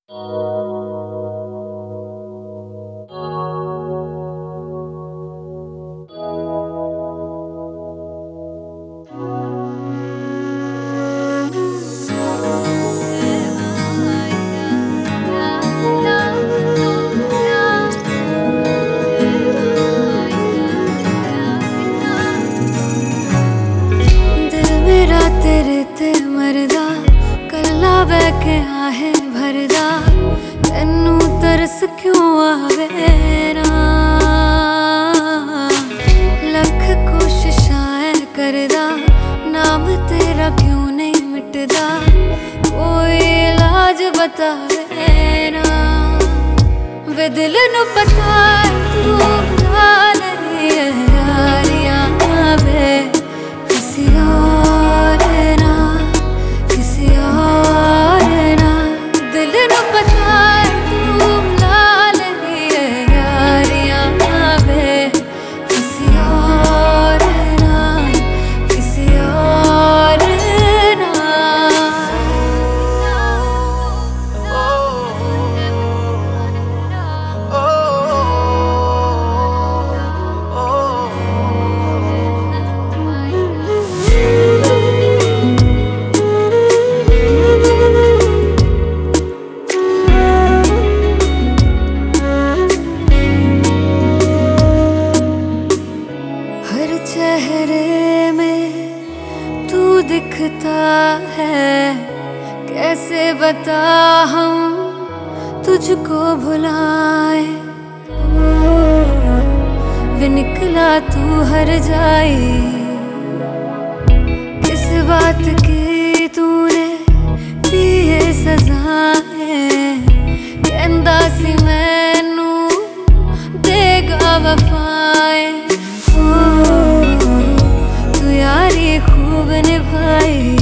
मरदा कल्ला बह के आहे भरदा तैनू तरस क्यों आवे ना। लख कोशिशां करदा नाम तेरा क्यों नहीं मिटदा, कोई इलाज बतावे ना। वे दिल नू पता तू बुरा नहीं है यारियां वे किसी और ना, किसी और ना। दिल नू पता तू बुरा नहीं है यारियां वे किसी और ना, किसी और ना। चेहरे में तू दिखता है, कैसे बता हम तुझको भुलाए। वे निकला तू हर जाई, किस बात की तूने दी है सजाएं। कहंदा सी मैनू देगा वफाएं, यारी खूब निभाई।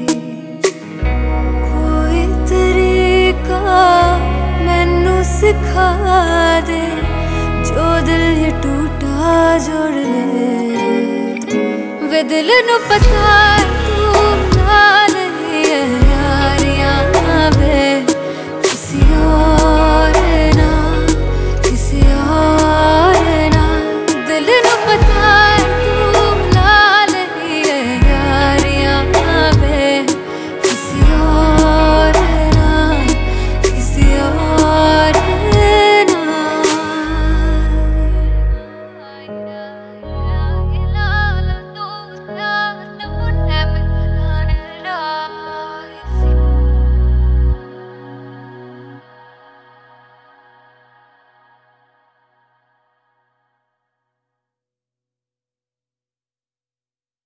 कोई तरीका मैनू सिखा दे, जो दिल ये टूटा जोड़ ले। वे दिल नू पता